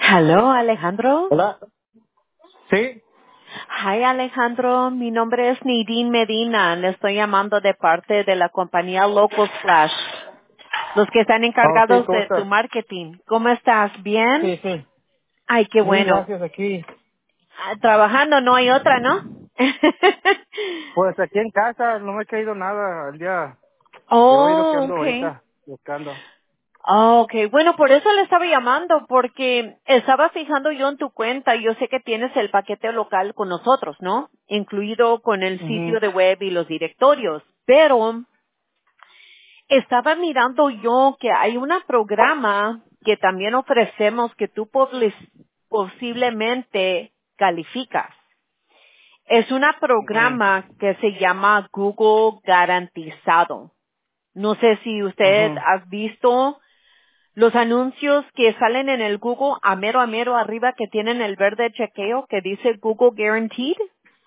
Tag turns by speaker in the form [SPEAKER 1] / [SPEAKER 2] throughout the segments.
[SPEAKER 1] Hello, Alejandro.
[SPEAKER 2] Hola. Sí.
[SPEAKER 1] Hi, Alejandro. Mi nombre es Nidín Medina. Le estoy llamando de parte de la compañía Local Flash, los que están
[SPEAKER 2] Oh, sí,
[SPEAKER 1] encargados
[SPEAKER 2] ¿cómo
[SPEAKER 1] de tu
[SPEAKER 2] estás?
[SPEAKER 1] marketing. ¿Cómo estás? ¿Bien?
[SPEAKER 2] Sí, sí.
[SPEAKER 1] Ay, qué
[SPEAKER 2] Bien,
[SPEAKER 1] bueno.
[SPEAKER 2] gracias, aquí.
[SPEAKER 1] Trabajando, no hay otra, ¿no?
[SPEAKER 2] Pues aquí en casa, no me he caído nada el día de hoy, lo que
[SPEAKER 1] Oh,
[SPEAKER 2] ando
[SPEAKER 1] okay.
[SPEAKER 2] ahorita buscando.
[SPEAKER 1] Oh, okay. Bueno, por eso le estaba llamando, porque estaba fijando yo en tu cuenta. Yo sé que tienes el paquete local con nosotros, ¿no? Incluido con el
[SPEAKER 2] Mhm.
[SPEAKER 1] sitio de web y los directorios. Pero estaba mirando yo que hay un programa que también ofrecemos que tú posiblemente calificas. Es un
[SPEAKER 2] Mhm.
[SPEAKER 1] programa que se llama Google Garantizado. No sé si usted
[SPEAKER 2] Mhm.
[SPEAKER 1] has visto los anuncios que salen en el Google a mero arriba que tienen el verde chequeo que dice Google Guaranteed.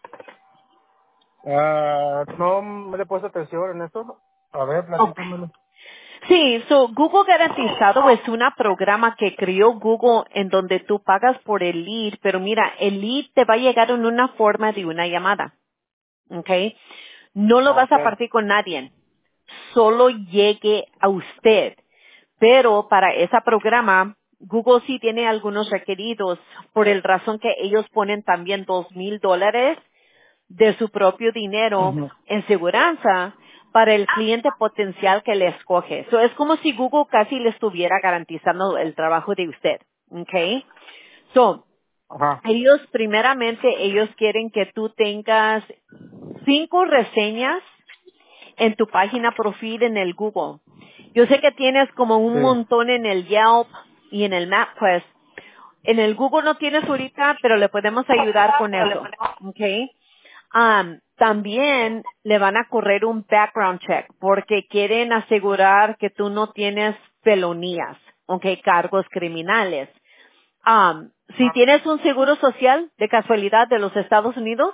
[SPEAKER 2] No me le he puesto atención en eso. A ver,
[SPEAKER 1] Ok.
[SPEAKER 2] platícamelo.
[SPEAKER 1] Sí, Google Garantizado es un programa que creó Google en donde tú pagas por el lead, pero mira, el lead te va a llegar en una forma de una llamada, ¿ok? No lo vas
[SPEAKER 2] Ok.
[SPEAKER 1] a partir con nadie, solo llegue a usted. Pero para ese programa, Google sí tiene algunos requeridos por el razón que ellos ponen también $2,000 de su propio dinero
[SPEAKER 2] Mhm.
[SPEAKER 1] en seguranza para el cliente potencial que le escoge. Es como si Google casi le estuviera garantizando el trabajo de usted. ¿Ok? So,
[SPEAKER 2] Ajá.
[SPEAKER 1] ellos quieren que tú tengas 5 reseñas en tu página profil en el Google. Yo sé que tienes como un
[SPEAKER 2] Sí.
[SPEAKER 1] montón en el Yelp y en el MapQuest. En el Google no tienes ahorita, pero le podemos ayudar con eso. ¿Ok? También le van a correr un background check porque quieren asegurar que tú no tienes felonías, ¿ok? Cargos criminales. Si
[SPEAKER 2] Ajá.
[SPEAKER 1] tienes un seguro social de casualidad de los Estados Unidos,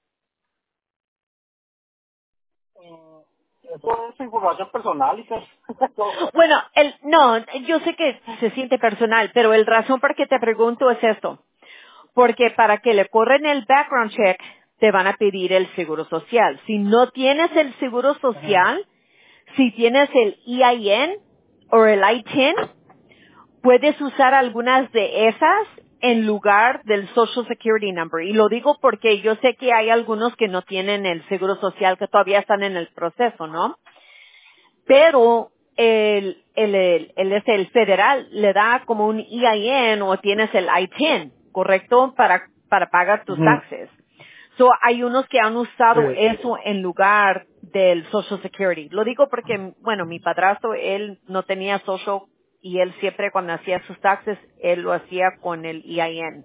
[SPEAKER 2] Eso es información personal y todo.
[SPEAKER 1] bueno, no, yo sé que se siente personal, pero el razón por qué te pregunto es esto. Porque para que le corren el background check, te van a pedir el seguro social. Si no tienes el seguro
[SPEAKER 2] Ajá.
[SPEAKER 1] social, si tienes el EIN o el ITIN, puedes usar algunas de esas en lugar del Social Security Number. Y lo digo porque yo sé que hay algunos que no tienen el seguro social, que todavía están en el proceso, ¿no? Pero el federal le da como un EIN o tienes el ITIN, ¿correcto? Para pagar tus
[SPEAKER 2] Ujú.
[SPEAKER 1] taxes. Hay unos que han usado
[SPEAKER 2] Sí.
[SPEAKER 1] eso en lugar del Social Security. Lo digo porque, bueno, mi padrastro, él no tenía Social y él siempre cuando hacía sus taxes, él lo hacía con el EIN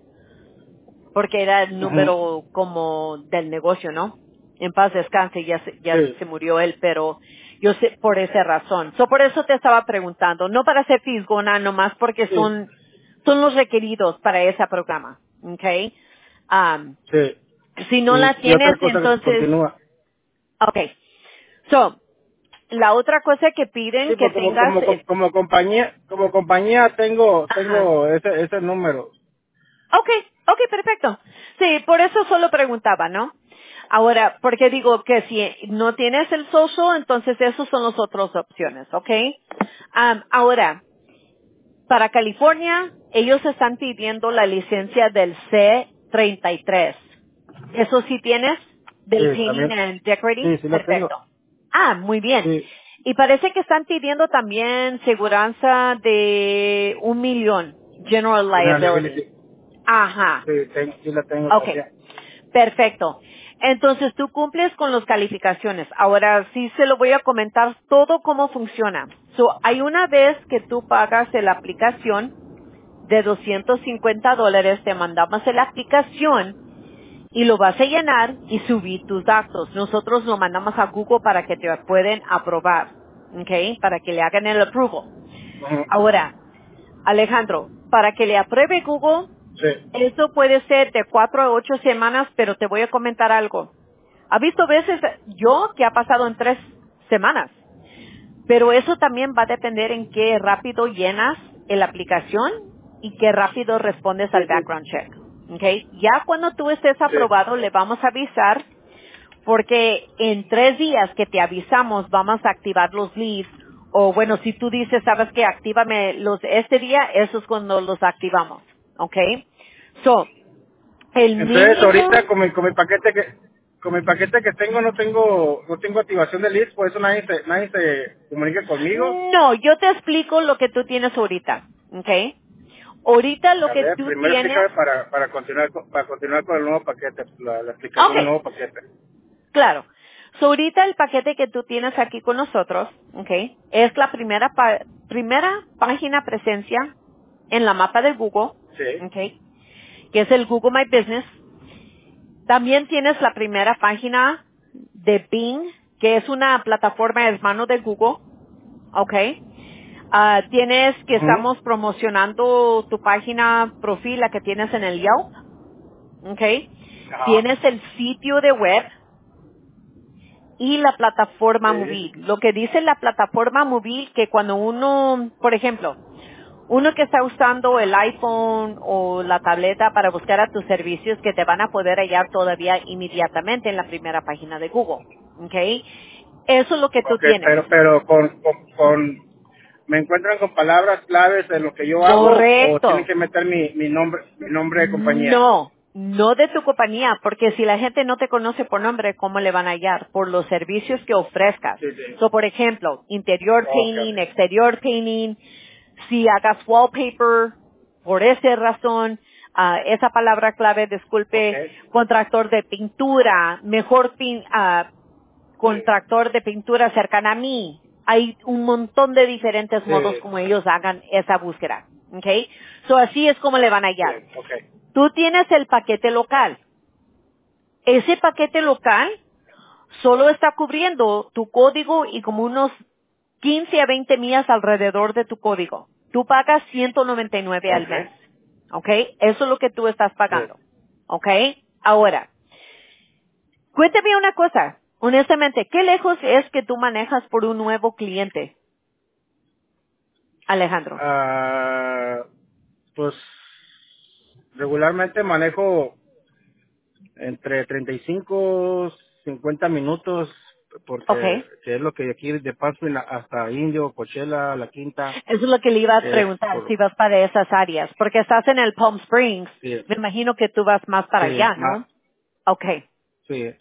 [SPEAKER 1] porque era el
[SPEAKER 2] Ujú.
[SPEAKER 1] número como del negocio, ¿no? En paz descanse, ya
[SPEAKER 2] Sí.
[SPEAKER 1] se murió él, pero yo sé por esa razón. Por eso te estaba preguntando, no para ser fisgona, nomás porque
[SPEAKER 2] Sí.
[SPEAKER 1] son los requeridos para ese programa, ¿ok? Um,
[SPEAKER 2] Sí.
[SPEAKER 1] si no la
[SPEAKER 2] Y
[SPEAKER 1] tienes,
[SPEAKER 2] otra cosa que
[SPEAKER 1] entonces,
[SPEAKER 2] continúa.
[SPEAKER 1] ok. So, la otra cosa que
[SPEAKER 2] Sí,
[SPEAKER 1] piden que
[SPEAKER 2] pues
[SPEAKER 1] tengas,
[SPEAKER 2] como compañía
[SPEAKER 1] ajá.
[SPEAKER 2] tengo ese número.
[SPEAKER 1] Okay, okay, perfecto. Sí, por eso solo preguntaba, ¿no? Ahora, porque digo que si no tienes el social, entonces esos son las otras opciones, ¿ok? Ahora, para California, ellos están pidiendo la licencia del C33. ¿Eso sí tienes?
[SPEAKER 2] Sí,
[SPEAKER 1] Del Painting
[SPEAKER 2] también.
[SPEAKER 1] and Decorating.
[SPEAKER 2] Sí, sí la tengo.
[SPEAKER 1] Perfecto. Muy bien.
[SPEAKER 2] Sí.
[SPEAKER 1] Y parece que están pidiendo también seguranza de 1 millón, General
[SPEAKER 2] General
[SPEAKER 1] Liability.
[SPEAKER 2] Liability.
[SPEAKER 1] Ajá.
[SPEAKER 2] Sí la tengo
[SPEAKER 1] Okay,
[SPEAKER 2] también.
[SPEAKER 1] perfecto. Entonces tú cumples con las calificaciones. Ahora sí se lo voy a comentar todo cómo funciona. Hay una vez que tú pagas la aplicación de $250, te mandamos la aplicación y lo vas a llenar y subir tus datos. Nosotros lo mandamos a Google para que te pueden aprobar, ¿ok? Para que le hagan el approval.
[SPEAKER 2] Ujú.
[SPEAKER 1] Ahora, Alejandro, para que le apruebe Google,
[SPEAKER 2] Sí.
[SPEAKER 1] eso puede ser de 4 a 8 semanas, pero te voy a comentar algo. Ha visto veces yo que ha pasado en 3 semanas, pero eso también va a depender en qué rápido llenas la aplicación y que rápido respondes al background check. Okay. Ya cuando tú estés aprobado, le vamos a avisar, porque en 3 días que te avisamos, vamos a activar los leads. O bueno, si tú dices, sabes que actívame este día, eso es cuando los activamos. Okay. So, el
[SPEAKER 2] Entonces
[SPEAKER 1] mínimo.
[SPEAKER 2] ahorita con mi paquete que tengo no tengo activación de leads, por eso nadie se comunica conmigo.
[SPEAKER 1] No, yo te explico lo que tú tienes ahorita. Okay. Ahorita lo
[SPEAKER 2] A
[SPEAKER 1] que
[SPEAKER 2] ver,
[SPEAKER 1] tú
[SPEAKER 2] primero
[SPEAKER 1] tienes.
[SPEAKER 2] explícame para continuar con el nuevo paquete, la explicación del
[SPEAKER 1] Okay.
[SPEAKER 2] nuevo paquete.
[SPEAKER 1] Claro. So, ahorita el paquete que tú tienes aquí con nosotros, okay, es la primera página presencia en la mapa de Google,
[SPEAKER 2] Sí.
[SPEAKER 1] okay, que es el Google My Business. También tienes la primera página de Bing, que es una plataforma hermano de Google, okay. Tienes que
[SPEAKER 2] Ujú.
[SPEAKER 1] estamos promocionando tu página profil, la que tienes en el Yelp, okay.
[SPEAKER 2] Ajá.
[SPEAKER 1] Tienes el sitio de web, y la plataforma
[SPEAKER 2] Sí.
[SPEAKER 1] móvil. Lo que dice la plataforma móvil, que cuando uno, por ejemplo, uno que está usando el iPhone o la tableta para buscar a tus servicios, que te van a poder hallar todavía inmediatamente en la primera página de Google. ¿Ok? Eso es lo que tú
[SPEAKER 2] Ok,
[SPEAKER 1] tienes.
[SPEAKER 2] pero me encuentran con palabras claves de lo que yo hago o tienen
[SPEAKER 1] Correcto.
[SPEAKER 2] que meter mi nombre de compañía.
[SPEAKER 1] No, no de tu compañía, porque si la gente no te conoce por nombre, ¿cómo le van a hallar? Por los servicios que ofrezcas.
[SPEAKER 2] Sí, sí.
[SPEAKER 1] So, por ejemplo, interior
[SPEAKER 2] Ok,
[SPEAKER 1] painting,
[SPEAKER 2] ok.
[SPEAKER 1] exterior painting, si hagas wallpaper, por esa razón, esa palabra clave,
[SPEAKER 2] Ok.
[SPEAKER 1] disculpe, contractor de pintura, mejor
[SPEAKER 2] Sí.
[SPEAKER 1] contractor de pintura cercana a mí. Hay un montón de diferentes modos
[SPEAKER 2] Sí.
[SPEAKER 1] como ellos hagan esa búsqueda. ¿Ok? So, así es como le van a
[SPEAKER 2] Sí.
[SPEAKER 1] hallar.
[SPEAKER 2] Ok.
[SPEAKER 1] Tú tienes el paquete local. Ese paquete local solo está cubriendo tu código y como unos 15 a 20 millas alrededor de tu código. Tú pagas 199 al
[SPEAKER 2] Ok.
[SPEAKER 1] mes. ¿Ok? Eso es lo que tú estás
[SPEAKER 2] Sí.
[SPEAKER 1] pagando. ¿Ok? Ahora, cuéntame una cosa. Honestamente, ¿qué lejos es que tú manejas por un nuevo cliente, Alejandro?
[SPEAKER 2] Ah, pues regularmente manejo entre 35, 50 minutos,
[SPEAKER 1] ¿Ok?
[SPEAKER 2] porque que es lo que de aquí de Paso hasta Indio, Coachella, La Quinta,
[SPEAKER 1] Eso es lo que le iba a
[SPEAKER 2] es
[SPEAKER 1] preguntar,
[SPEAKER 2] por,
[SPEAKER 1] si vas para esas áreas, porque estás en el Palm Springs.
[SPEAKER 2] sí,
[SPEAKER 1] Me imagino que tú vas más para
[SPEAKER 2] sí,
[SPEAKER 1] allá, ¿no? Okay.
[SPEAKER 2] sí,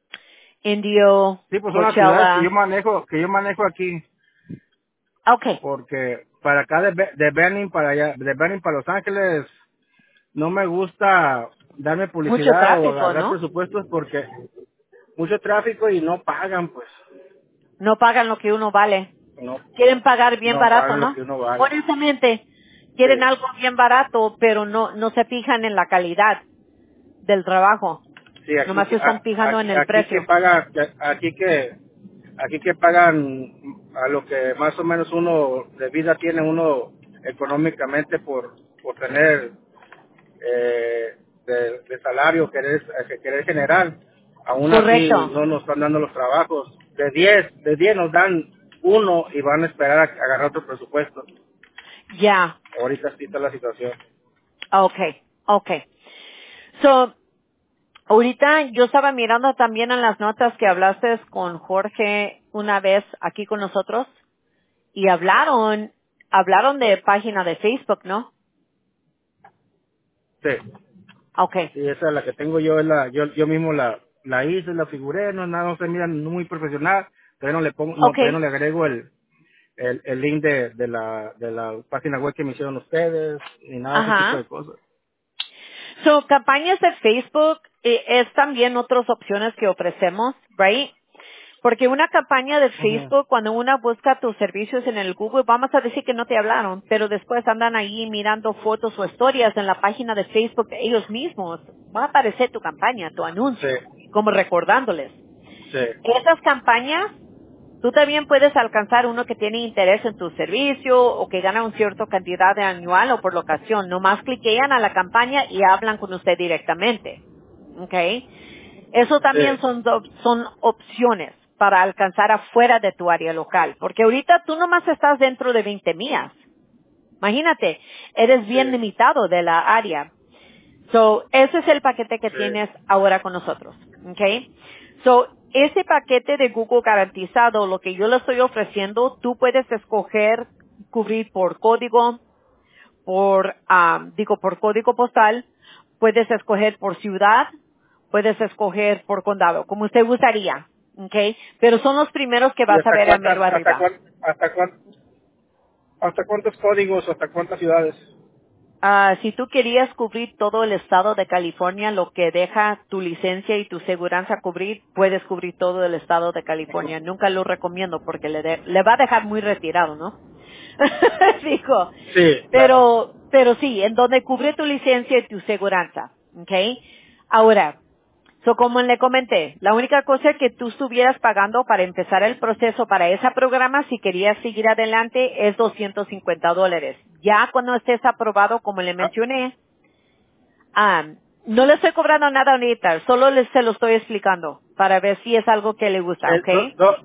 [SPEAKER 1] Indio,
[SPEAKER 2] sí, pues son las ciudades
[SPEAKER 1] Coachella.
[SPEAKER 2] que yo manejo aquí,
[SPEAKER 1] Okay.
[SPEAKER 2] porque para acá de Benning para allá, de Benning para Los Ángeles, no me gusta darme
[SPEAKER 1] Mucho
[SPEAKER 2] publicidad o
[SPEAKER 1] tráfico,
[SPEAKER 2] agarrar
[SPEAKER 1] ¿no?
[SPEAKER 2] presupuestos porque mucho tráfico y no pagan, pues,
[SPEAKER 1] No pagan lo que uno vale.
[SPEAKER 2] no,
[SPEAKER 1] Quieren pagar bien
[SPEAKER 2] no
[SPEAKER 1] barato,
[SPEAKER 2] pagan lo
[SPEAKER 1] ¿no?
[SPEAKER 2] que uno vale.
[SPEAKER 1] Honestamente, quieren
[SPEAKER 2] Sí.
[SPEAKER 1] algo bien barato, pero no se fijan en la calidad del trabajo.
[SPEAKER 2] Sí,
[SPEAKER 1] Nomás se están fijando en el
[SPEAKER 2] aquí que
[SPEAKER 1] precio.
[SPEAKER 2] paga, aquí que pagan a lo que más o menos uno de vida tiene uno económicamente por tener de salario querer generar. Aún así
[SPEAKER 1] Correcto.
[SPEAKER 2] no nos están dando los trabajos. De diez nos dan uno y van a esperar a agarrar otro presupuesto.
[SPEAKER 1] Ya.
[SPEAKER 2] Ahorita sí está la situación.
[SPEAKER 1] Okay. Okay. So, ahorita yo estaba mirando también en las notas que hablaste con Jorge una vez aquí con nosotros y hablaron de página de Facebook, ¿no?
[SPEAKER 2] Sí.
[SPEAKER 1] Okay.
[SPEAKER 2] Sí, esa es la que tengo yo, yo mismo la hice, la figuré, no se mira muy profesional, todavía no le pongo, todavía no
[SPEAKER 1] Okay.
[SPEAKER 2] le agrego el link de la página web que me hicieron ustedes, ni nada de ese tipo
[SPEAKER 1] Ajá.
[SPEAKER 2] de cosas.
[SPEAKER 1] So, campañas de Facebook es también otras opciones que ofrecemos, right? Porque una campaña de
[SPEAKER 2] Ujú.
[SPEAKER 1] Facebook, cuando una busca tus servicios en el Google, vamos a decir que no te hablaron, pero después andan ahí mirando fotos o historias en la página de Facebook de ellos mismos, va a aparecer tu campaña, tu anuncio,
[SPEAKER 2] Sí,
[SPEAKER 1] como recordándoles.
[SPEAKER 2] sí,
[SPEAKER 1] Esas campañas, tú también puedes alcanzar uno que tiene interés en tu servicio o que gana un cierto cantidad de anual o por locación. Nomás cliquean a la campaña y hablan con usted directamente. ¿Ok? Eso también
[SPEAKER 2] sí,
[SPEAKER 1] son opciones para alcanzar afuera de tu área local. Porque ahorita tú nomás estás dentro de 20 millas. Imagínate, eres bien
[SPEAKER 2] Sí.
[SPEAKER 1] limitado de la área. So, ese es el paquete que
[SPEAKER 2] Sí.
[SPEAKER 1] tienes ahora con nosotros, ¿ok? So, ese paquete de Google garantizado, lo que yo le estoy ofreciendo, tú puedes escoger cubrir por código, por código postal, puedes escoger por ciudad, puedes escoger por condado, como usted gustaría, ¿ok? Pero son los primeros que
[SPEAKER 2] ¿Y
[SPEAKER 1] vas a ver a mero arriba.
[SPEAKER 2] hasta cuántos códigos, hasta cuántas ciudades?
[SPEAKER 1] Si tú querías cubrir todo el estado de California, lo que deja tu licencia y tu seguranza cubrir, puedes cubrir todo el estado de California. Nunca lo recomiendo porque le va a dejar muy retirado, ¿no? Dijo.
[SPEAKER 2] Sí, claro.
[SPEAKER 1] Pero sí, en donde cubre tu licencia y tu seguranza, ¿ok? Ahora, como le comenté, la única cosa que tú estuvieras pagando para empezar el proceso para ese programa, si querías seguir adelante, es $250. Ya cuando estés aprobado, como le
[SPEAKER 2] Ah,
[SPEAKER 1] mencioné, no le estoy cobrando nada ahorita, solo se lo estoy explicando para ver si es algo que le gusta, ¿ok?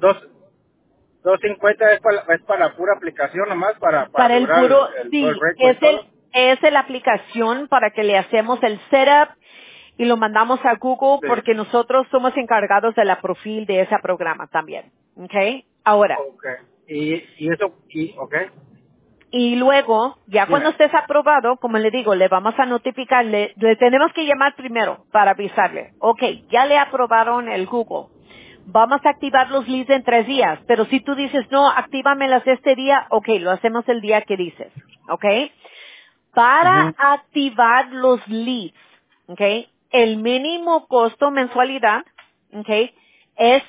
[SPEAKER 2] 250 es para la pura aplicación nomás, para
[SPEAKER 1] Para el
[SPEAKER 2] asegurar
[SPEAKER 1] puro,
[SPEAKER 2] todo el
[SPEAKER 1] sí,
[SPEAKER 2] récord y todo.
[SPEAKER 1] es la aplicación para que le hacemos el setup y lo mandamos a Google
[SPEAKER 2] Sí.
[SPEAKER 1] porque nosotros somos encargados de la profil de ese programa también. ¿Ok? Ahora,
[SPEAKER 2] Okay. Y eso, okay.
[SPEAKER 1] y luego, ya cuando
[SPEAKER 2] Dime.
[SPEAKER 1] estés aprobado, como le digo, le vamos a notificar, le tenemos que llamar primero para avisarle. Ok, ya le aprobaron el Google. Vamos a activar los leads en 3 días, pero si tú dices, no, actívamelas este día, ok, lo hacemos el día que dices. Ok? Para
[SPEAKER 2] Ujú.
[SPEAKER 1] activar los leads, ¿ok? El mínimo costo mensualidad, ¿ok? Es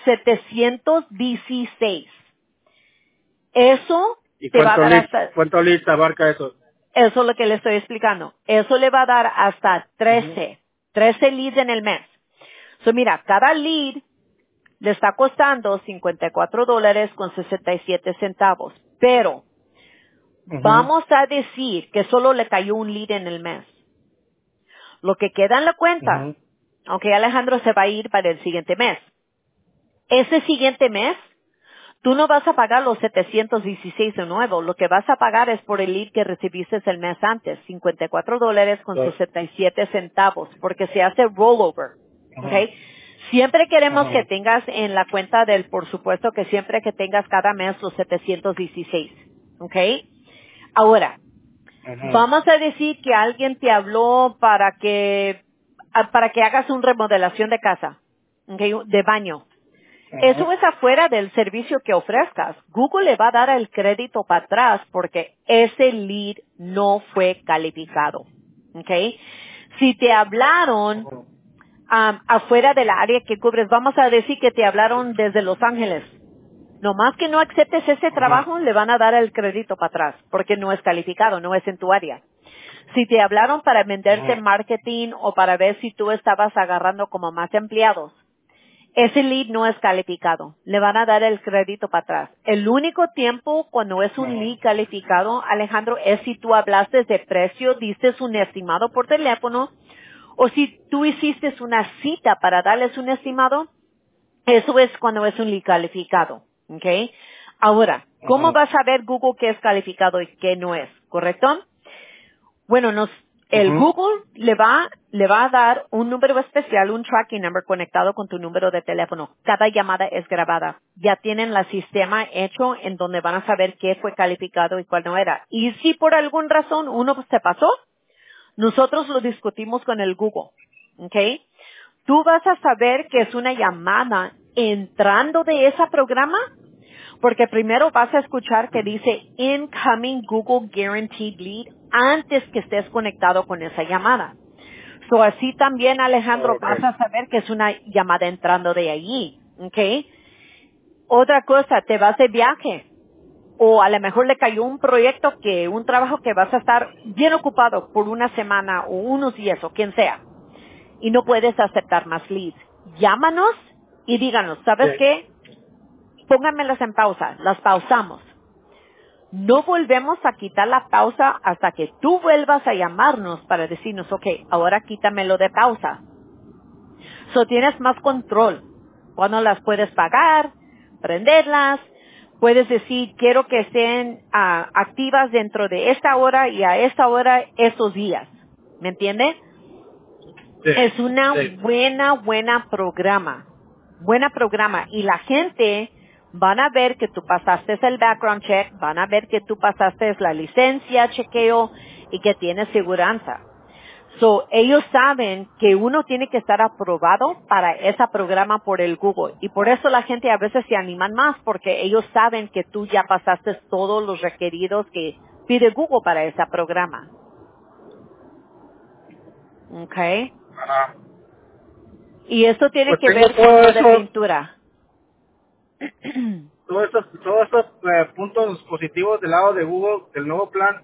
[SPEAKER 1] 716. Eso
[SPEAKER 2] ¿Y
[SPEAKER 1] te va a dar hasta,
[SPEAKER 2] cuánto leads abarca eso?
[SPEAKER 1] eso es lo que le estoy explicando. Eso le va a dar hasta
[SPEAKER 2] Ujú.
[SPEAKER 1] 13 leads en el mes. So, mira, cada lead le está costando $54.67, pero
[SPEAKER 2] Ujú.
[SPEAKER 1] vamos a decir que solo le cayó un lead en el mes. Lo que queda en la cuenta,
[SPEAKER 2] Ujú.
[SPEAKER 1] aunque Alejandro se va a ir para el siguiente mes. Ese siguiente mes, tú no vas a pagar los 716 de nuevo. Lo que vas a pagar es por el lead que recibiste el mes antes,
[SPEAKER 2] Dos.
[SPEAKER 1] $54.67, porque se hace rollover. ¿Ok?
[SPEAKER 2] Ujú.
[SPEAKER 1] Siempre queremos que
[SPEAKER 2] Ujú.
[SPEAKER 1] tengas en la cuenta por supuesto que siempre que tengas cada mes los 716. ¿Ok? Ahora,
[SPEAKER 2] Ujú.
[SPEAKER 1] vamos a decir que alguien te habló para que hagas una remodelación de casa, ¿ok? De baño. Eso
[SPEAKER 2] Ujú.
[SPEAKER 1] es afuera del servicio que ofrezcas. Google le va a dar el crédito para atrás porque ese lead no fue calificado, ¿ok? Si te hablaron
[SPEAKER 2] Ujú.
[SPEAKER 1] afuera del área que cubres, vamos a decir que te hablaron desde Los Ángeles. Nomás que no aceptes ese
[SPEAKER 2] Ujú.
[SPEAKER 1] trabajo, le van a dar el crédito para atrás porque no es calificado, no es en tu área. Si te hablaron para venderte
[SPEAKER 2] Ujú.
[SPEAKER 1] marketing o para ver si tú estabas agarrando como más empleados, ese lead no es calificado. Le van a dar el crédito para atrás. El único tiempo cuando es un lead calificado, Alejandro, es si tú hablaste de precio, diste un estimado por teléfono, o si tú hiciste una cita para darles un estimado, eso es cuando es un lead calificado. ¿Ok? Ahora, ¿cómo
[SPEAKER 2] Ujú.
[SPEAKER 1] vas a ver Google qué es calificado y qué no es? ¿Correcto? Bueno, el
[SPEAKER 2] Ujú.
[SPEAKER 1] Google le va a dar un número especial, un tracking number conectado con tu número de teléfono. Cada llamada es grabada. Ya tienen el sistema hecho en donde van a saber qué fue calificado y cuál no era. Y si por alguna razón uno se pasó, nosotros lo discutimos con el Google. ¿Ok? Tú vas a saber que es una llamada entrando de ese programa porque primero vas a escuchar que dice Incoming Google Guaranteed Lead antes que estés conectado con esa llamada. So así también, Alejandro, vas
[SPEAKER 2] Okay.
[SPEAKER 1] a saber que es una llamada entrando de allí. ¿Ok? Otra cosa, te vas de viaje. O a lo mejor le cayó un trabajo que vas a estar bien ocupado por una semana o unos días o quien sea. Y no puedes aceptar más leads. Llámanos y díganos, ¿sabes
[SPEAKER 2] Sí.
[SPEAKER 1] qué? Pónganmelas en pausa. Las pausamos. No volvemos a quitar la pausa hasta que tú vuelvas a llamarnos para decirnos, ok, ahora quítamelo de pausa. So tienes más control. Cuándo las puedes pagar, prenderlas, puedes decir, quiero que estén activas dentro de esta hora y a esta hora estos días. ¿Me entiende?
[SPEAKER 2] Sí,
[SPEAKER 1] Es una
[SPEAKER 2] sí.
[SPEAKER 1] buena programa. Buena programa. Y la gente van a ver que tú pasaste el background check, van a ver que tú pasaste la licencia, chequeo y que tienes seguranza. So, ellos saben que uno tiene que estar aprobado para ese programa por el Google. Y por eso la gente a veces se animan más, porque ellos saben que tú ya pasaste todos los requeridos que pide Google para ese programa. Okay.
[SPEAKER 2] Ajá.
[SPEAKER 1] Y esto tiene
[SPEAKER 2] Pues
[SPEAKER 1] que
[SPEAKER 2] tengo
[SPEAKER 1] ver con
[SPEAKER 2] todo
[SPEAKER 1] lo de
[SPEAKER 2] eso,
[SPEAKER 1] pintura.
[SPEAKER 2] todos estos puntos positivos del lado de Google, del nuevo plan,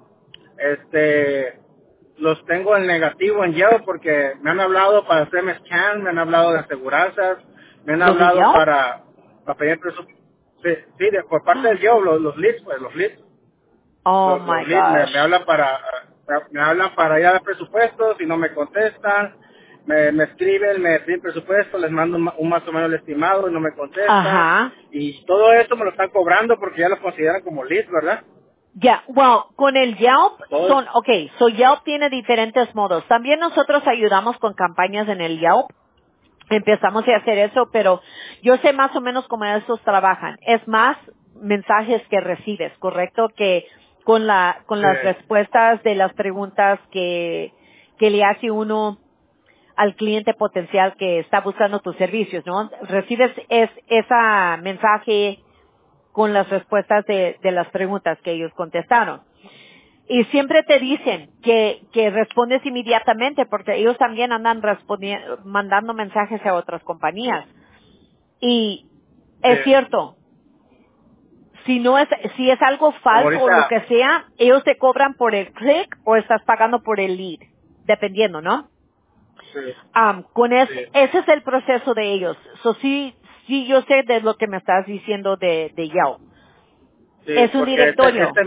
[SPEAKER 2] los tengo en negativo en Yelp porque me han hablado para hacerme scan, me han hablado de aseguranzas, me han
[SPEAKER 1] ¿Lo de
[SPEAKER 2] hablado
[SPEAKER 1] Yelp?
[SPEAKER 2] para pedir presupuesto. Sí, sí, por parte del Yelp, los leads, pues los leads.
[SPEAKER 1] Oh
[SPEAKER 2] Los
[SPEAKER 1] my
[SPEAKER 2] leads
[SPEAKER 1] gosh.
[SPEAKER 2] me hablan me hablan para ir a dar presupuestos y no me contestan, me escriben, me piden presupuesto, les mando un más o menos el estimado y no me contestan,
[SPEAKER 1] Ajá.
[SPEAKER 2] y todo esto me lo están cobrando porque ya lo consideran como leads, ¿verdad?
[SPEAKER 1] Ya, well, con el Yelp
[SPEAKER 2] Todos.
[SPEAKER 1] so Yelp tiene diferentes modos. También nosotros ayudamos con campañas en el Yelp. Empezamos a hacer eso, pero yo sé más o menos cómo esos trabajan. Es más mensajes que recibes, ¿correcto? Que con las
[SPEAKER 2] Sí,
[SPEAKER 1] respuestas de las preguntas que le hace uno al cliente potencial que está buscando tus servicios, ¿no? Recibes esa mensaje con las respuestas de las preguntas que ellos contestaron. Y siempre te dicen que respondes inmediatamente porque ellos también andan mandando mensajes a otras compañías. Y es
[SPEAKER 2] sí.
[SPEAKER 1] cierto, si es algo falso o lo
[SPEAKER 2] Ahorita,
[SPEAKER 1] que sea, ellos te cobran por el click o estás pagando por el lead, dependiendo, ¿no?
[SPEAKER 2] sí, sí,
[SPEAKER 1] Ese es el proceso de ellos. Sí, yo sé de lo que me estás diciendo de Yelp.
[SPEAKER 2] sí,
[SPEAKER 1] Es un
[SPEAKER 2] porque
[SPEAKER 1] directorio.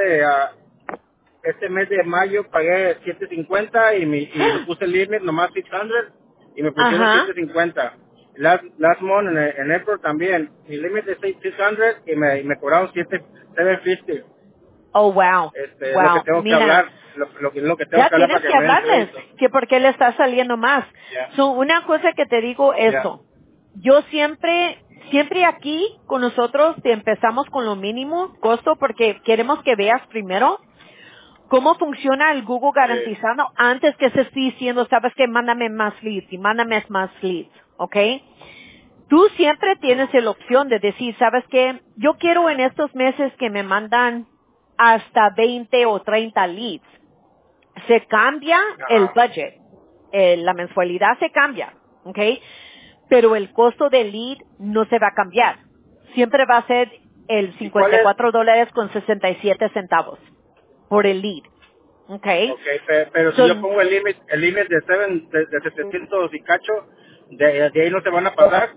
[SPEAKER 2] este mes de mayo pagué 750 y lo puse el limit nomás 600 y me pusieron
[SPEAKER 1] Ajá.
[SPEAKER 2] 750. Last month en April también, mi límite es 600 y me cobraron 750.
[SPEAKER 1] Oh, wow.
[SPEAKER 2] Es lo que
[SPEAKER 1] Wow.
[SPEAKER 2] tengo que
[SPEAKER 1] Mira,
[SPEAKER 2] hablar, lo que tengo
[SPEAKER 1] ya
[SPEAKER 2] que hablar para
[SPEAKER 1] tienes
[SPEAKER 2] que
[SPEAKER 1] que
[SPEAKER 2] me den
[SPEAKER 1] hablarles
[SPEAKER 2] crédito.
[SPEAKER 1] que por qué le está saliendo más.
[SPEAKER 2] Ya,
[SPEAKER 1] Una cosa que te digo
[SPEAKER 2] ya,
[SPEAKER 1] eso. Yo siempre aquí con nosotros te empezamos con lo mínimo costo porque queremos que veas primero cómo funciona el Google
[SPEAKER 2] sí,
[SPEAKER 1] garantizado antes que se esté diciendo, sabes que mándame más leads y mándame más leads, ¿ok? Tú siempre tienes la opción de decir, sabes que yo quiero en estos meses que me mandan hasta 20 o 30 leads. Se cambia el
[SPEAKER 2] ajá.
[SPEAKER 1] budget, la mensualidad se cambia, ¿ok? Pero el costo del lead no se va a cambiar. Siempre va a ser el
[SPEAKER 2] ¿Y cuál es?
[SPEAKER 1] $54 con 67 centavos por el lead, ¿ok?
[SPEAKER 2] Ok, pero si yo
[SPEAKER 1] So,
[SPEAKER 2] pongo el límite de 700 y cacho, de ahí no te van a pagar.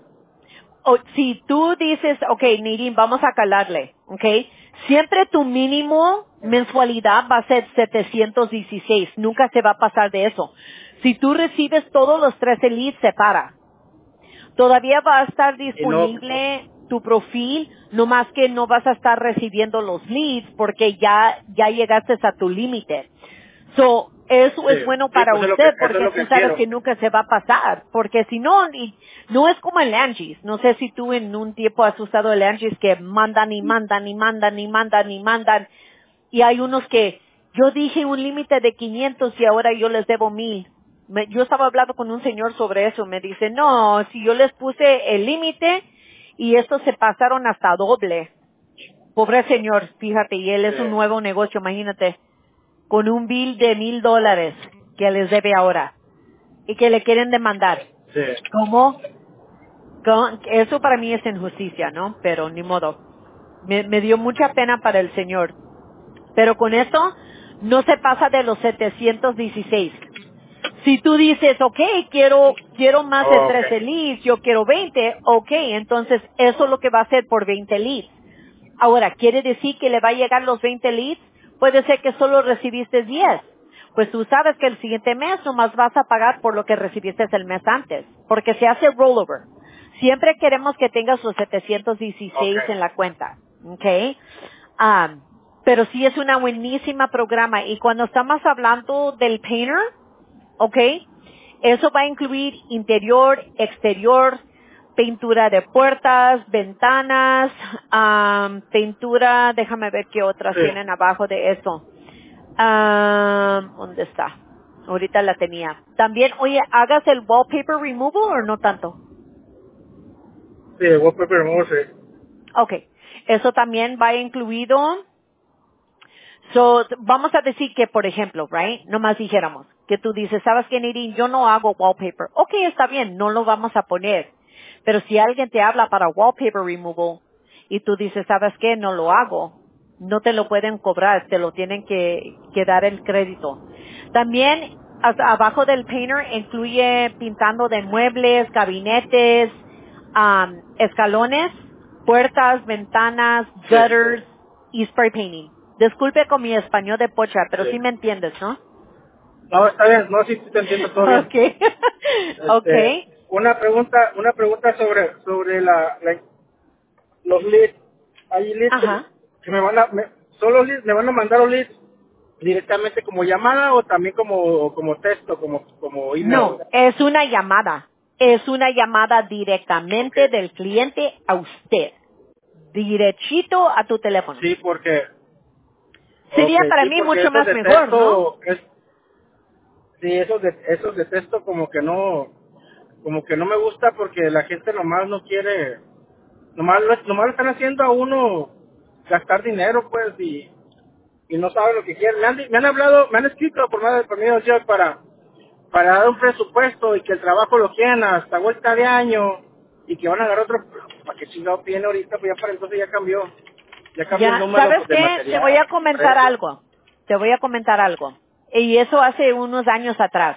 [SPEAKER 1] si tú dices, ok, Nirin, vamos a calarle, ok, siempre tu mínimo mensualidad va a ser 716, nunca se va a pasar de eso. Si tú recibes todos los 13 leads, se para. Todavía va a estar
[SPEAKER 2] Y no,
[SPEAKER 1] disponible tu perfil, no más que no vas a estar recibiendo los leads porque ya llegaste a tu límite. Eso es
[SPEAKER 2] sí,
[SPEAKER 1] bueno
[SPEAKER 2] sí,
[SPEAKER 1] para
[SPEAKER 2] pues
[SPEAKER 1] usted
[SPEAKER 2] eso es
[SPEAKER 1] porque
[SPEAKER 2] lo
[SPEAKER 1] tú
[SPEAKER 2] que
[SPEAKER 1] sabes
[SPEAKER 2] quiero.
[SPEAKER 1] que nunca se va a pasar. Porque si no, no es como el Angie's. No sé si tú en un tiempo has usado el Angie's que mandan y mandan y mandan y mandan y mandan. Y hay unos que yo dije un límite de 500 y ahora yo les debo 1000. Yo estaba hablando con un señor sobre eso. Me dice, no, si yo les puse el límite y estos se pasaron hasta doble. Pobre señor, fíjate, y él es un
[SPEAKER 2] Sí,
[SPEAKER 1] nuevo negocio, imagínate con un bill de $1,000 que les debe ahora y que le quieren demandar.
[SPEAKER 2] sí,
[SPEAKER 1] ¿Cómo? Eso para mí es injusticia, ¿no? Pero ni modo. Me dio mucha pena para el señor. Pero con esto no se pasa de los 716. Si tú dices, ok, quiero más de
[SPEAKER 2] oh, ok,
[SPEAKER 1] 13 leads, yo quiero 20, ok, entonces eso es lo que va a hacer por 20 leads. Ahora, ¿quiere decir que le va a llegar los 20 leads? Puede ser que solo recibiste 10. Pues tú sabes que el siguiente mes nomás vas a pagar por lo que recibiste el mes antes, porque se hace rollover. Siempre queremos que tengas los
[SPEAKER 2] ok,
[SPEAKER 1] 716 en la cuenta. Okay. Pero sí es una buenísima programa. Y cuando estamos hablando del painter, okay, eso va a incluir interior, exterior, pintura de puertas, ventanas, pintura, déjame ver qué otras
[SPEAKER 2] Sí.
[SPEAKER 1] tienen abajo de eso. ¿Dónde está? Ahorita la tenía. También, oye, ¿hagas el wallpaper removal o no tanto?
[SPEAKER 2] Sí, wallpaper removal, sí.
[SPEAKER 1] Okay. Eso también va incluido. So, vamos a decir que, por ejemplo, right, nomás dijéramos, que tú dices, ¿sabes qué, Nadine? Yo no hago wallpaper. Okay, está bien, no lo vamos a poner. Pero si alguien te habla para wallpaper removal y tú dices, ¿sabes qué? No lo hago. No te lo pueden cobrar, te lo tienen que dar el crédito. También, abajo del painter incluye pintando de muebles, gabinetes, escalones, puertas, ventanas,
[SPEAKER 2] Sí.
[SPEAKER 1] gutters y spray painting. Disculpe con mi español de pocha, pero sí
[SPEAKER 2] Sí.
[SPEAKER 1] me entiendes, ¿no?
[SPEAKER 2] No, está bien, no, sí, sí te entiendo todo bien.
[SPEAKER 1] Okay. Okay.
[SPEAKER 2] Una pregunta sobre los leads. Hay leads
[SPEAKER 1] Ajá.
[SPEAKER 2] que me van a, solo leads, me van a mandar los leads directamente como llamada o también como texto, como email.
[SPEAKER 1] No, es una llamada. Es una llamada directamente
[SPEAKER 2] Okay.
[SPEAKER 1] del cliente a usted. Derechito a tu teléfono.
[SPEAKER 2] Sí,
[SPEAKER 1] Sería para
[SPEAKER 2] sí,
[SPEAKER 1] mí
[SPEAKER 2] porque
[SPEAKER 1] mucho
[SPEAKER 2] esos
[SPEAKER 1] más
[SPEAKER 2] de
[SPEAKER 1] mejor, ¿no?
[SPEAKER 2] texto, sí, esos de texto como que no me gusta porque la gente nomás no quiere, nomás lo están haciendo a uno gastar dinero, pues, y no saben lo que quieren. Me han hablado, me han escrito por medio de Jack para dar un presupuesto y que el trabajo lo quieren hasta vuelta de año y que van a dar otro, ¿para qué chingado viene ahorita? Pues ya para entonces ya cambió el
[SPEAKER 1] Ya,
[SPEAKER 2] número
[SPEAKER 1] ¿sabes
[SPEAKER 2] pues, de
[SPEAKER 1] qué? Te voy
[SPEAKER 2] material,
[SPEAKER 1] a comentar
[SPEAKER 2] precio.
[SPEAKER 1] algo. Te voy a comentar algo. Y eso hace unos años atrás.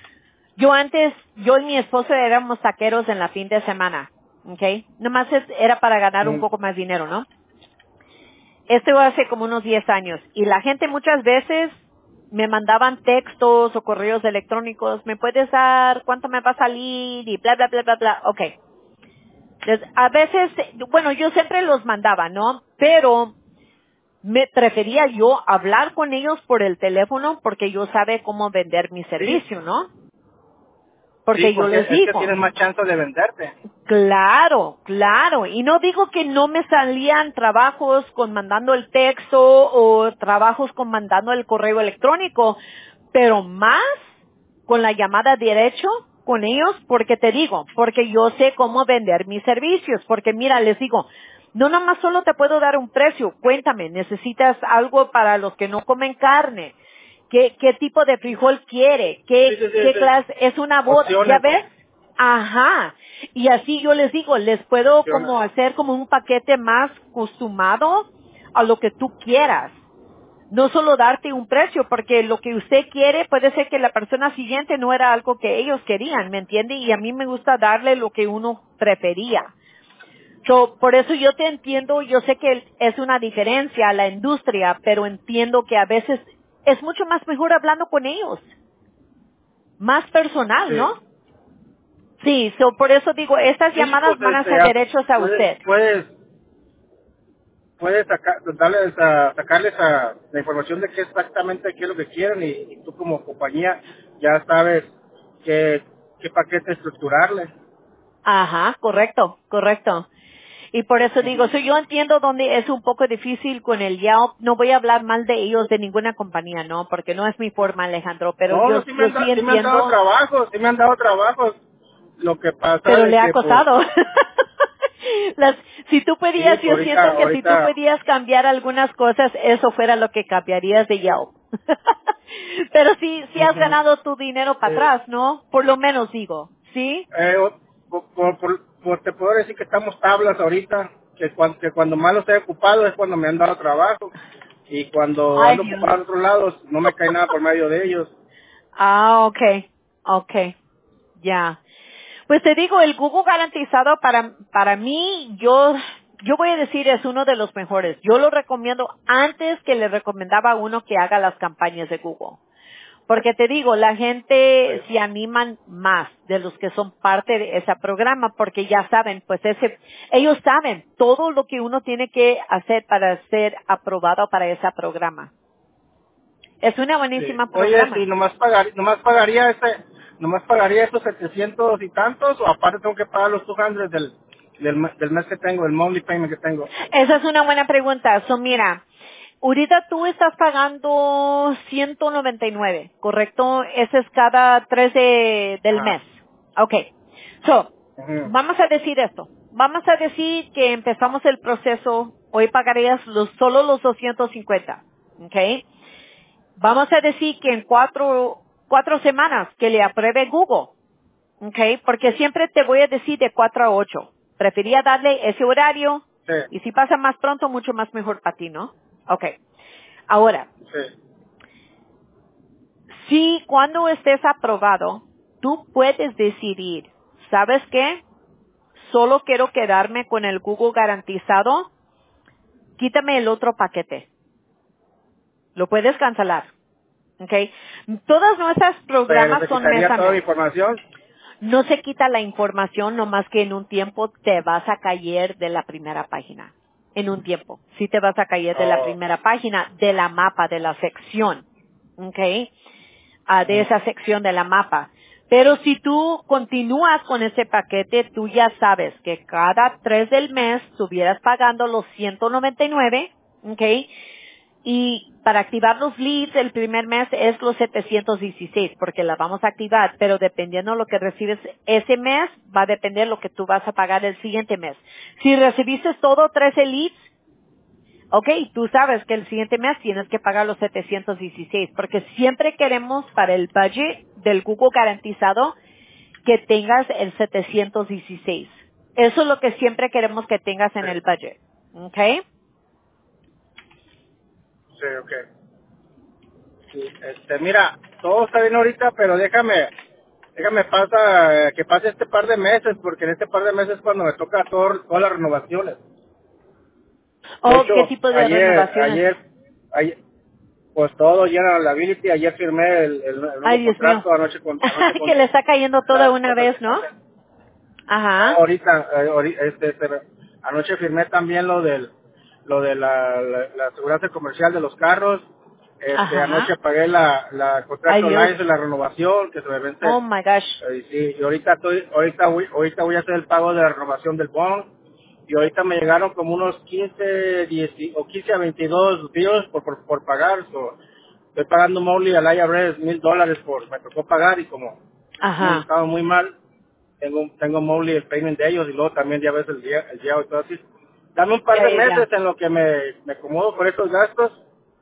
[SPEAKER 1] Yo y mi esposo éramos taqueros en la fin de semana. ¿Ok? Nomás era para ganar un
[SPEAKER 2] Mm,
[SPEAKER 1] poco más dinero, ¿no? Esto hace como unos 10 años. Y la gente muchas veces me mandaban textos o correos electrónicos. ¿Me puedes dar cuánto me va a salir? Y bla, bla, bla, bla, bla. Ok. Entonces, a veces, bueno, yo siempre los mandaba, ¿no? Pero me prefería yo hablar con ellos por el teléfono porque yo sabe cómo vender mi
[SPEAKER 2] sí,
[SPEAKER 1] servicio, ¿no?
[SPEAKER 2] sí,
[SPEAKER 1] Porque yo
[SPEAKER 2] porque
[SPEAKER 1] les
[SPEAKER 2] es que
[SPEAKER 1] digo,
[SPEAKER 2] tienes más chance de venderte.
[SPEAKER 1] claro, claro. Y no digo que no me salían trabajos con mandando el texto o trabajos con mandando el correo electrónico, pero más con la llamada derecho con ellos, porque te digo, porque yo sé cómo vender mis servicios, porque mira, les digo, no nomás solo te puedo dar un precio, cuéntame, necesitas algo para los que no comen carne, qué tipo de frijol quiere,
[SPEAKER 2] Sí, sí, sí,
[SPEAKER 1] qué
[SPEAKER 2] sí.
[SPEAKER 1] clase, es una boda, ¿ya
[SPEAKER 2] Opciones,
[SPEAKER 1] ves? Ajá. Y así yo les digo, les puedo
[SPEAKER 2] opciones.
[SPEAKER 1] como hacer como un paquete más costumado a lo que tú quieras. No solo darte un precio, porque lo que usted quiere puede ser que la persona siguiente no era algo que ellos querían, ¿me entiende? Y a mí me gusta darle lo que uno prefería. So, por eso yo te entiendo, yo sé que es una diferencia a la industria, pero entiendo que a veces es mucho más mejor hablando con ellos, más personal, ¿no?
[SPEAKER 2] Sí.
[SPEAKER 1] Sí, so, por eso digo, estas
[SPEAKER 2] Sí,
[SPEAKER 1] llamadas
[SPEAKER 2] pues
[SPEAKER 1] van a ser derechos a usted.
[SPEAKER 2] puedes sacarles la información de qué exactamente qué es lo que quieren y tú como compañía ya sabes qué paquete estructurarle.
[SPEAKER 1] Ajá, correcto, correcto. Y por eso digo,
[SPEAKER 2] Ujú.
[SPEAKER 1] so, yo entiendo donde es un poco difícil con el Yelp. No voy a hablar mal de ellos de ninguna compañía, ¿no? Porque no es mi forma, Alejandro. Pero
[SPEAKER 2] No, no,
[SPEAKER 1] yo sí
[SPEAKER 2] sí me han dado
[SPEAKER 1] entiendo,
[SPEAKER 2] trabajos, sí me han dado trabajos. Lo que pasa
[SPEAKER 1] pero
[SPEAKER 2] de
[SPEAKER 1] le ha
[SPEAKER 2] que pues
[SPEAKER 1] costado. Si tú
[SPEAKER 2] sí,
[SPEAKER 1] podías, yo
[SPEAKER 2] pues
[SPEAKER 1] siento que si tú
[SPEAKER 2] ahorita
[SPEAKER 1] podías cambiar algunas cosas, eso fuera lo que cambiarías de Yelp. Pero sí has
[SPEAKER 2] ujú,
[SPEAKER 1] ganado tu dinero para
[SPEAKER 2] eh,
[SPEAKER 1] atrás, ¿no? Por lo menos digo, ¿sí?
[SPEAKER 2] te puedo decir que estamos tablas ahorita, que cuando más los he ocupado es cuando me han dado trabajo y cuando
[SPEAKER 1] Ay,
[SPEAKER 2] ando
[SPEAKER 1] Dios.
[SPEAKER 2] ocupado en otros lados no me cae nada por medio de ellos.
[SPEAKER 1] Ah, okay, okay, ya. Pues te digo, el Google garantizado para mí, yo voy a decir es uno de los mejores. Yo lo recomiendo antes que le recomendaba a uno que haga las campañas de Google. Porque te digo, la gente
[SPEAKER 2] Sí.
[SPEAKER 1] se animan más de los que son parte de ese programa porque ya saben, pues ellos saben todo lo que uno tiene que hacer para ser aprobado para ese programa. Es una
[SPEAKER 2] Sí.
[SPEAKER 1] buenísima
[SPEAKER 2] Oye, sí,
[SPEAKER 1] programa.
[SPEAKER 2] nomás pagaría esos 700 y tantos, o aparte tengo que pagar los 200 del mes que tengo, el monthly payment que tengo.
[SPEAKER 1] Esa es una buena pregunta. So, mira, ahorita tú estás pagando 199, ¿correcto? Ese es cada 13 del mes.
[SPEAKER 2] Ajá.
[SPEAKER 1] Okay. So,
[SPEAKER 2] Ujú.
[SPEAKER 1] vamos a decir esto. Vamos a decir que empezamos el proceso, hoy pagarías solo los 250. Okay. Vamos a decir que en cuatro semanas que le apruebe Google. Okay. Porque siempre te voy a decir de 4 a 8. Prefería darle ese horario y
[SPEAKER 2] Sí,
[SPEAKER 1] si pasa más pronto, mucho más mejor para ti, ¿no? Okay. Ahora,
[SPEAKER 2] sí.
[SPEAKER 1] si cuando estés aprobado, tú puedes decidir, ¿sabes qué? Solo quiero quedarme con el Google garantizado, quítame el otro paquete. Lo puedes cancelar. ¿Ok? Todas nuestras
[SPEAKER 2] Pero
[SPEAKER 1] programas
[SPEAKER 2] se
[SPEAKER 1] son mes
[SPEAKER 2] quitaría
[SPEAKER 1] a
[SPEAKER 2] toda la
[SPEAKER 1] mes.
[SPEAKER 2] información.
[SPEAKER 1] No se quita la información, nomás que en un tiempo te vas a caer de la primera página. En un tiempo. Sí te vas a caer de la
[SPEAKER 2] Oh.
[SPEAKER 1] primera página, de la mapa, de la sección. ¿Ok? De
[SPEAKER 2] Ujú.
[SPEAKER 1] esa sección de la mapa. Pero si tú continúas con ese paquete, tú ya sabes que cada 3 del mes estuvieras pagando los 199, ¿ok? Y para activar los leads el primer mes es los 716 porque la vamos a activar, pero dependiendo de lo que recibes ese mes, va a depender lo que tú vas a pagar el siguiente mes. Si recibiste todo 13 leads, ok, tú sabes que el siguiente mes tienes que pagar los 716 porque siempre queremos para el budget del Google garantizado que tengas el 716. Eso es lo que siempre queremos que tengas en el
[SPEAKER 2] Sí,
[SPEAKER 1] budget. Ok.
[SPEAKER 2] sí, ok. Sí, mira, todo está bien ahorita, pero que pase este par de meses, porque en este par de meses es cuando me toca todas las renovaciones. De
[SPEAKER 1] Oh,
[SPEAKER 2] hecho,
[SPEAKER 1] ¿qué tipo de renovaciones?
[SPEAKER 2] ayer, pues todo General Liability, ayer firmé el
[SPEAKER 1] Ay,
[SPEAKER 2] nuevo
[SPEAKER 1] Dios mío.
[SPEAKER 2] contrato, anoche
[SPEAKER 1] Que le está cayendo toda una
[SPEAKER 2] con el
[SPEAKER 1] vez, ¿no?
[SPEAKER 2] financiero. No,
[SPEAKER 1] Ajá.
[SPEAKER 2] ahorita, anoche firmé también lo de la aseguranza comercial de los carros. Anoche
[SPEAKER 1] Ajá.
[SPEAKER 2] pagué la
[SPEAKER 1] Ay,
[SPEAKER 2] contrato
[SPEAKER 1] Dios.
[SPEAKER 2] online de la renovación que se me vence.
[SPEAKER 1] Oh my gosh.
[SPEAKER 2] Sí, y ahorita voy a hacer el pago de la renovación del bond. Y ahorita me llegaron como unos 15 10 o 15 a 22 bills por pagar. Estoy pagando monthly al IRS $1,000 me tocó pagar y como hemos
[SPEAKER 1] Ajá.
[SPEAKER 2] estado muy mal, tengo monthly el payment de ellos y luego también ya ves el día y todo así. Dame un par
[SPEAKER 1] Ya,
[SPEAKER 2] de
[SPEAKER 1] ya,
[SPEAKER 2] meses
[SPEAKER 1] ya.
[SPEAKER 2] en lo que me acomodo con estos gastos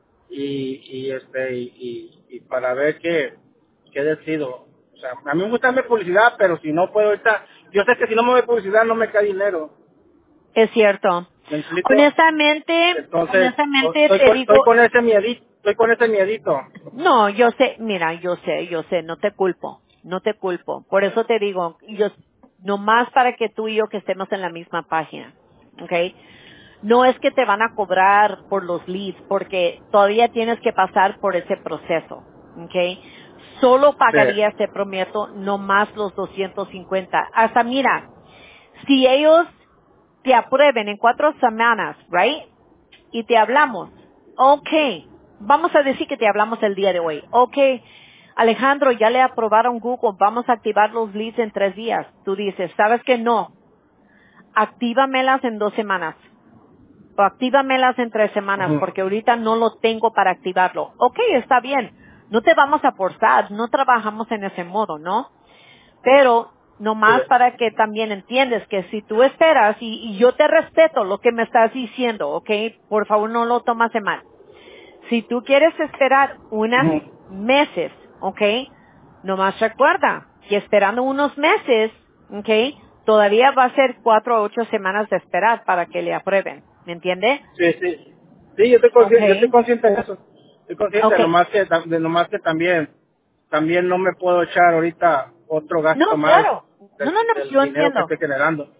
[SPEAKER 2] y para ver qué decido. O sea, a mí me gusta darme publicidad, pero si no puedo ahorita, yo sé que si no me doy publicidad no me cae dinero.
[SPEAKER 1] Es cierto.
[SPEAKER 2] ¿Me explico? Entonces,
[SPEAKER 1] Honestamente te
[SPEAKER 2] estoy
[SPEAKER 1] digo,
[SPEAKER 2] con ese miedito,
[SPEAKER 1] no, yo sé, mira, yo sé, no te culpo, no te culpo. Por eso te digo, yo, nomás para que tú y yo que estemos en la misma página, ¿ok? No es que te van a cobrar por los leads, porque todavía tienes que pasar por ese proceso, ¿ok? Solo pagarías,
[SPEAKER 2] Sí.
[SPEAKER 1] te prometo, no más los 250. Hasta mira, si ellos te aprueben en 4 semanas, right? Y te hablamos, okay, vamos a decir que te hablamos el día de hoy, okay, Alejandro, ya le aprobaron Google, vamos a activar los leads en 3 días. Tú dices, ¿sabes qué? No, actívamelas en 2 semanas. O actívamelas en 3 semanas
[SPEAKER 2] Ujú.
[SPEAKER 1] porque ahorita no lo tengo para activarlo. Ok, está bien. No te vamos a forzar, no trabajamos en ese modo, ¿no? Pero nomás
[SPEAKER 2] Sí.
[SPEAKER 1] para que también entiendes que si tú esperas y yo te respeto lo que me estás diciendo, ok, por favor no lo tomas de mal. Si tú quieres esperar unos
[SPEAKER 2] Ujú.
[SPEAKER 1] meses, ok, nomás recuerda que esperando unos meses, ok, todavía va a ser 4 a 8 semanas de esperar para que le aprueben. ¿Me entiende?
[SPEAKER 2] Sí, sí. Sí, yo estoy
[SPEAKER 1] Okay,
[SPEAKER 2] consciente de eso. Estoy consciente,
[SPEAKER 1] okay.
[SPEAKER 2] nomás que también no me puedo echar ahorita otro gasto
[SPEAKER 1] No,
[SPEAKER 2] más
[SPEAKER 1] claro. No, no, no,
[SPEAKER 2] del
[SPEAKER 1] yo
[SPEAKER 2] dinero que
[SPEAKER 1] entiendo.
[SPEAKER 2] estoy generando.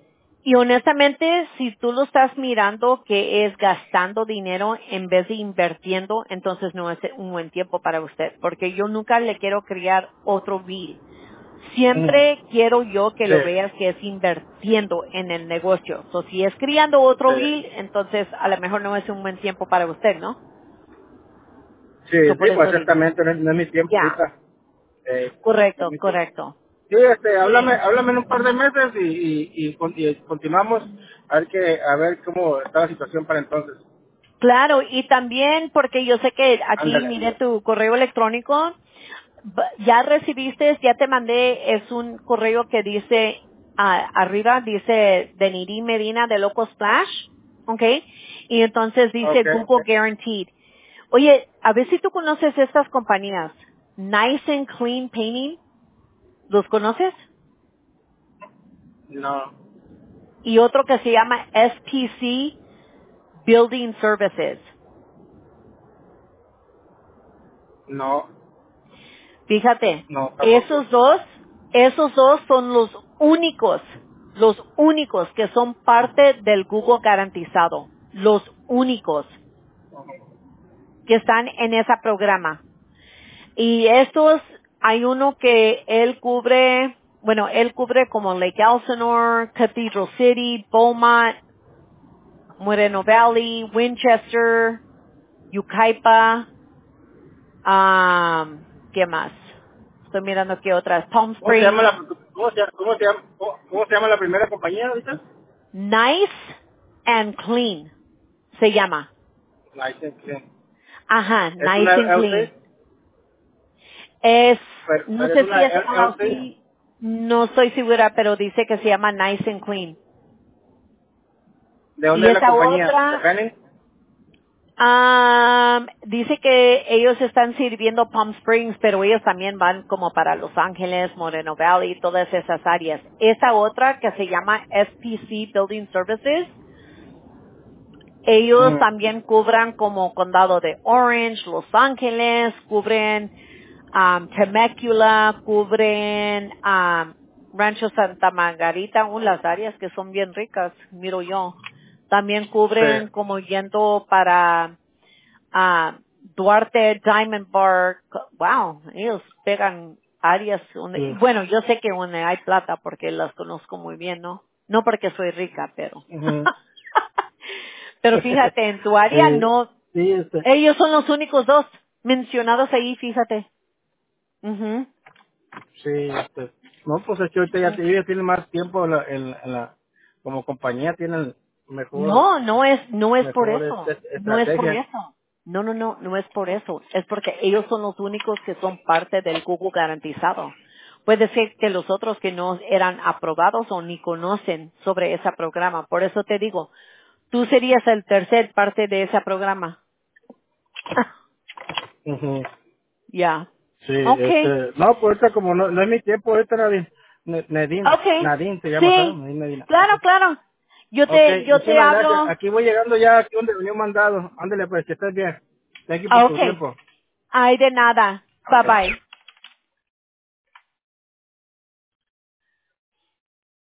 [SPEAKER 1] Y honestamente, si tú lo estás mirando que es gastando dinero en vez de invirtiendo, entonces no es un buen tiempo para usted, porque yo nunca le quiero crear otro bill.
[SPEAKER 2] Mm.
[SPEAKER 1] Siempre quiero yo que lo
[SPEAKER 2] Sí,
[SPEAKER 1] veas que es invirtiendo en el negocio. So, si es criando otro bill,
[SPEAKER 2] sí.
[SPEAKER 1] entonces a lo mejor no es un buen tiempo para usted, ¿no?
[SPEAKER 2] Sí,
[SPEAKER 1] So, por
[SPEAKER 2] sí, pues
[SPEAKER 1] eso digo.
[SPEAKER 2] exactamente, no es mi tiempo
[SPEAKER 1] Ya,
[SPEAKER 2] ahorita. No es
[SPEAKER 1] correcto,
[SPEAKER 2] mi tiempo.
[SPEAKER 1] correcto.
[SPEAKER 2] Sí, háblame en un par de meses y continuamos a ver cómo está la situación para entonces.
[SPEAKER 1] Claro, y también porque yo sé que aquí
[SPEAKER 2] Ándale.
[SPEAKER 1] mire tu correo electrónico, ya recibiste, ya te mandé, es un correo que dice, arriba dice Deniri Medina de Loco Splash, ¿ok? Y entonces dice
[SPEAKER 2] Ok,
[SPEAKER 1] Google
[SPEAKER 2] ok.
[SPEAKER 1] Guaranteed. Oye, a ver si tú conoces estas compañías. Nice and Clean Painting, ¿los conoces?
[SPEAKER 2] No,
[SPEAKER 1] Y otro que se llama SPC Building Services.
[SPEAKER 2] no,
[SPEAKER 1] Fíjate,
[SPEAKER 2] no, tampoco.
[SPEAKER 1] esos dos son los únicos que son parte del Google garantizado. Los únicos que están en ese programa. Y estos, hay uno que él cubre como Lake Elsinore, Cathedral City, Beaumont, Moreno Valley, Winchester, Yucaipa, ¿qué más? Estoy mirando aquí otras. Palm
[SPEAKER 2] ¿Cómo se llama
[SPEAKER 1] Springs,
[SPEAKER 2] cómo se llama la primera compañía ahorita?
[SPEAKER 1] Nice and Clean se llama.
[SPEAKER 2] License Clean.
[SPEAKER 1] Ajá,
[SPEAKER 2] ¿Es una
[SPEAKER 1] Nice and Clean.
[SPEAKER 2] LC?
[SPEAKER 1] Es, no
[SPEAKER 2] Pero es
[SPEAKER 1] sé
[SPEAKER 2] una
[SPEAKER 1] si es
[SPEAKER 2] LLC.
[SPEAKER 1] LLC, no estoy segura, pero dice que se llama Nice and Clean.
[SPEAKER 2] ¿De dónde
[SPEAKER 1] Y
[SPEAKER 2] es la
[SPEAKER 1] esa
[SPEAKER 2] compañía? ¿De
[SPEAKER 1] otra,
[SPEAKER 2] Henning?
[SPEAKER 1] dice que ellos están sirviendo Palm Springs, pero ellos también van como para Los Ángeles, Moreno Valley, todas esas áreas. Esa otra que se llama SPC Building Services, ellos
[SPEAKER 2] Ujú.
[SPEAKER 1] también cubran como condado de Orange, Los Ángeles, cubren Temecula, cubren Rancho Santa Margarita, las áreas que son bien ricas, miro yo. También cubren
[SPEAKER 2] Sí.
[SPEAKER 1] como yendo para Duarte, Diamond Bar. Wow, ellos pegan áreas donde,
[SPEAKER 2] Sí.
[SPEAKER 1] bueno, yo sé que donde hay plata porque las conozco muy bien, ¿no? No porque soy rica, pero.
[SPEAKER 2] Ujú.
[SPEAKER 1] Pero fíjate, en tu área
[SPEAKER 2] Sí,
[SPEAKER 1] no,
[SPEAKER 2] sí,
[SPEAKER 1] ellos son los únicos dos mencionados ahí, fíjate. Ujú.
[SPEAKER 2] sí, no, pues es que ahorita ellos tienen más tiempo como compañía, tienen mejor,
[SPEAKER 1] No, no es por
[SPEAKER 2] mejor
[SPEAKER 1] eso. No es por
[SPEAKER 2] estrategia.
[SPEAKER 1] eso. No es por eso. Es porque ellos son los únicos que son parte del Google garantizado. Puede ser que los otros que no eran aprobados o ni conocen sobre ese programa. Por eso te digo, tú serías el tercer parte de ese programa.
[SPEAKER 2] Ujú.
[SPEAKER 1] Ya.
[SPEAKER 2] Sí,
[SPEAKER 1] Okay.
[SPEAKER 2] no, pues ahorita como no es mi tiempo, ahorita
[SPEAKER 1] Okay.
[SPEAKER 2] Nadine se llama, ¿sabes?
[SPEAKER 1] Sí.
[SPEAKER 2] Nadine Medina.
[SPEAKER 1] Claro, claro. Yo
[SPEAKER 2] Ok,
[SPEAKER 1] te, yo te
[SPEAKER 2] muchísimas gracias.
[SPEAKER 1] hablo.
[SPEAKER 2] Aquí voy llegando ya, aquí donde venía un mandado. Ándale, pues, que estés bien. Thank you por tu
[SPEAKER 1] Okay.
[SPEAKER 2] tiempo.
[SPEAKER 1] Ay, de nada. Bye
[SPEAKER 2] Ok.
[SPEAKER 1] bye.